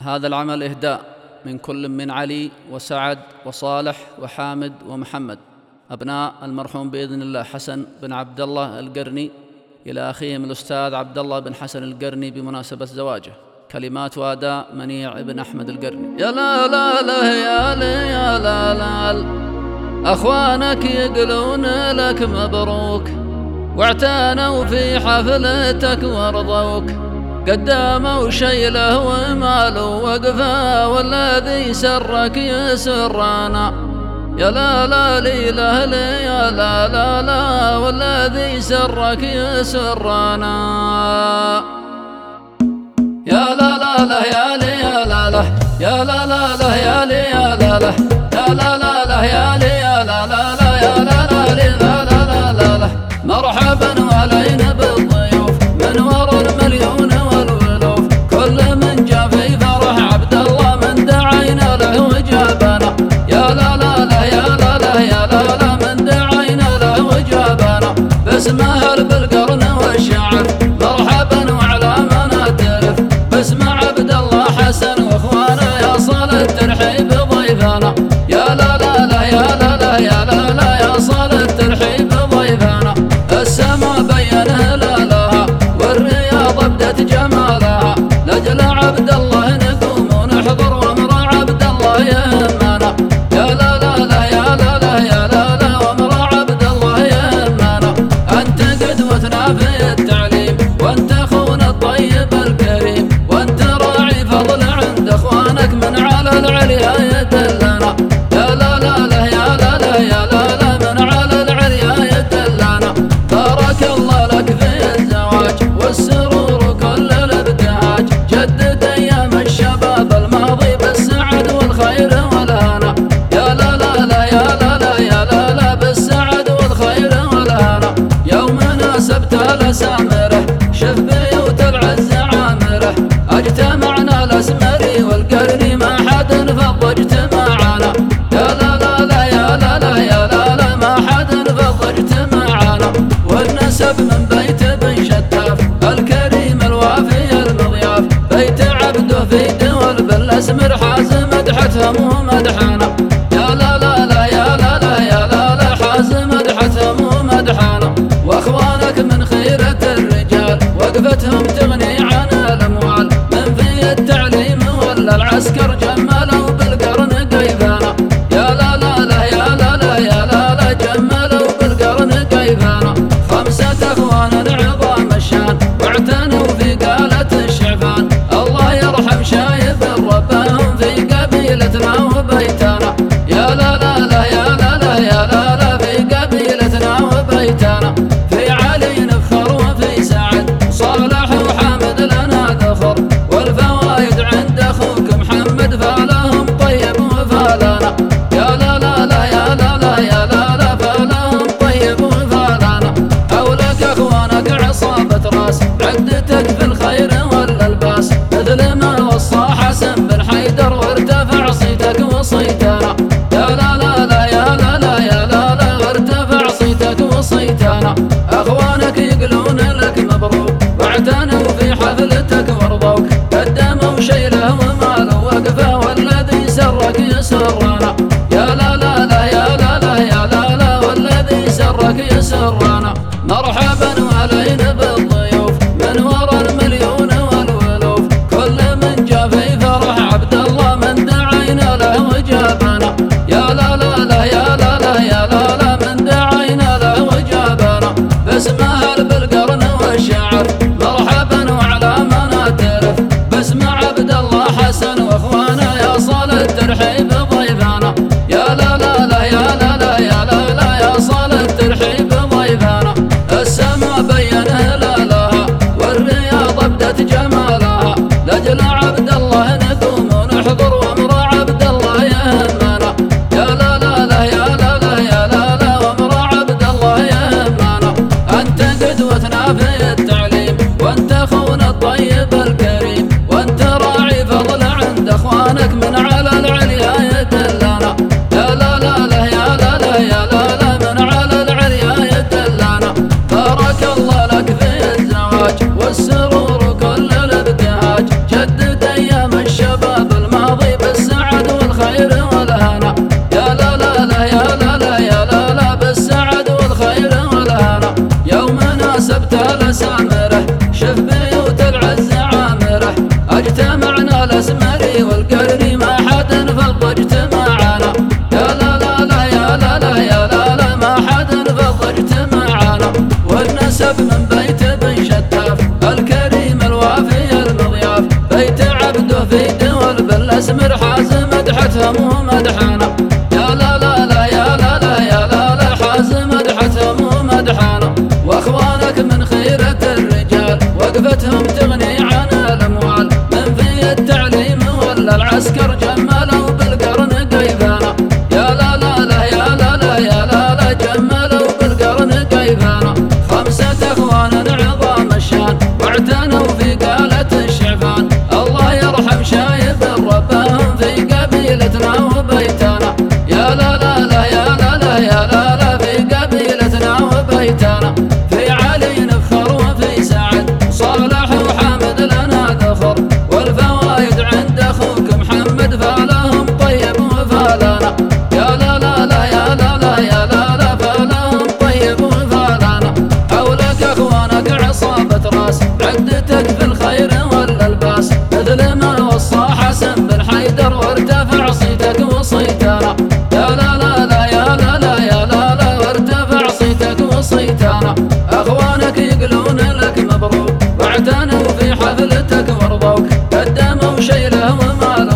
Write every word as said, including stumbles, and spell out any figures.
هذا العمل إهداء من كل من علي وسعد وصالح وحامد ومحمد أبناء المرحوم بإذن الله حسن بن عبد الله القرني إلى أخيهم الأستاذ عبد الله بن حسن القرني بمناسبة زواجه. كلمات وأداء منيع بن أحمد القرني. يا لا لا لا يا لي يا لا لا أخوانك يقولون لك مبروك، واعتنوا في حفلتك ورضوك، قداموا شيله وماله وقفا، والذي سرك يسرنا. يا لا لا لي لا لي يا لا لا لا والذي سرك يسرنا. يا لا لا لا يا لي يا لا لا يا لا لا لا يا لي يا لا لا يا لا لا لا يا لي يا لا لا لا يا لا لا لي لا لا لا لا لا. مرحبا علينا بالضيوف من ورا المليون والولوف، كل من جا في فرح عبد الله من دعينا له وجابنا. يا لا لا لا يا لا لا يا لا لا من دعينا له وجابنا، باسمه بالقرن والشعر مرحبا وعلى ما نتلف، باسم عبد الله حسن واخوانه يصل الترحيب ضيفنا. يا لا لا لا يا لا لا يا لا لا يصل الترحيب ضيفنا. السما بين هلالها والرياض ابدت جمالها، لاجل عبد الله نقوم ونحضر وامر عبد الله يهمنا. يا لا لا لا يا لا لا يا لا لا وامر عبد الله يهمنا. انت قدوتنا في التعليم وانت اخونا الطيب الكريم، وانت راعي فضل عند اخوانك من على العليا يدلنا. يا لا لا لا يا لا لا يا لا لا من على العليا يدلنا. بارك الله لك في الزواج والسرور كل الابتهاج، جدد ايام الشباب الماضي بالسعد والخير والهنا. يا لا لا لا يا لا لا يا لا لا بالسعد والخير والهنا. يوم ناسبت لسامره شف بيوت العز عامره، اجتمعنا الاسمري والقرني ما حد فض اجتماعنا. يا لا لا لا يا لا لا يا لا لا ما حد فض اجتماعنا. والنسب من بيت بن شتاف الكريم الوافي المضياف، بيت عبده في دول بالاسمر حاز مدحتهم ومدحنا. يا لا لا لا يا لا لا يا لا لا حاز مدحتهم ومدحنا. واخوانك من خيرة الرجال وقفتهم تغني عن الاموال، من في التعليم ولا العسكر جملوا بالقرن قيفانا. يا لا لا لا يا لا لا يا لا لا جملوا بالقرن قيفانا. خمسة اخوان عظام الشان واعتنوا في قالة الشعفان، الله يرحم شايب ربهم في قبيلتنا وبيتنا. يا لا لا لا يا لا لا يا لا لا في قبيلتنا وبيتنا. في علي نفخر وفي سعد صالح وحامد لنا ذخر، والفوايد عند اخوك محمد فالهم طيب وفالنا. يا لا لا لا يا لا لا يا لا لا فالهم طيب وفالنا. حولك اخوانك عصابة راس عدتك في الخير والالباس، مثل ما وصى حسن بن حيدر وارتفع صيتك وصيتنا. يا لا لا لا يا لا لا يا لا لا وارتفع صيتك وصيتنا. اخوانك يقولون لك مبروك واعتنوا في حفلتك ورضوك، قدموا شيله وماله وقفه، والذي سرك يسرنا. يا لا لا لا يا لا لا يا لا لا والذي سرك يسرنا. مرحبا علينا بالضيوف من ورا المليون والولوف، كل من جا في فرح عبد الله من دعينا له وجابنا. يا لا لا لا يا لا لا يا لا لا من دعينا له وجابنا، باسمه بالقرن والشعر مرحبا وعلى ما نتلف، باسم عبد الله حسن واخوانه يصل الترحيب ضيفنا. يا لا لا لا يا لا لا يا لا لا يصل الترحيب ضيفنا. السما بين هلالها والرياض ابدت جمالها، لاجل عبد الله نقوم ونحضر وامر عبد الله يهمنا. يا لا لا لا يا لا لا يا لا لا وامر عبد الله يهمنا. انت قدوتنا في التعليم وانت اخونا الطيب الكريم، وانت راعي فضل عند اخوانك من على العليا يدلنا. يا لا لا لا يا لا لا يا لا لا من على العليا يدلنا. بارك الله لك في الزواج والسرور كل الابتهاج، جدد ايام الشباب الاسمري والقرني ما حد فض اجتماعنا. يا لا لا لا يا لا لا يا لا لا ما حد فض اجتماعنا. والنسب من بيت بن شتاف الكريم الوافي المضياف، بيت عبده في دول بالاسمر حاز مدحتهم ومدحنا. يا لا لا لا يا لا لا يا لا لا حاز مدحتهم ومدحنا. واخوانك من خيرة الرجال وقفتهم تغني عن الاموال، من في التعليم ولا العسكر جملوا بالقرن قيفانا. يا لا لا لا يا لا لا يا لا لا جملوا بالقرن قيفانا. خمسة اخوان عظام الشان واعتنوا في قالة الشعفان، الله يرحم شايب ربهم في قبيلتنا وبيتنا. يا لا لا لا يا لا لا يا لا لا في قبيلتنا وبيتنا. في علي نفخر وفي سعد صالح وحامد لنا ذخر، والفوايد عند اخوك محمد فالهم طيب وفالنا. يا لا لا لا يا لا لا يا لا لا فالهم طيب وفالنا. حولك اخوانك عصابة راس عدتك في الخير والالباس، مثل ما وصى حسن بن حيدر وارتفع صيتك وصيتنا. يا لا لا لا يا لا لا يا لا لا وارتفع صيتك وصيتنا. اخوانك يقولون لك مبروك واعتنوا في حفلتك ورضوك، قدموا شيله ومال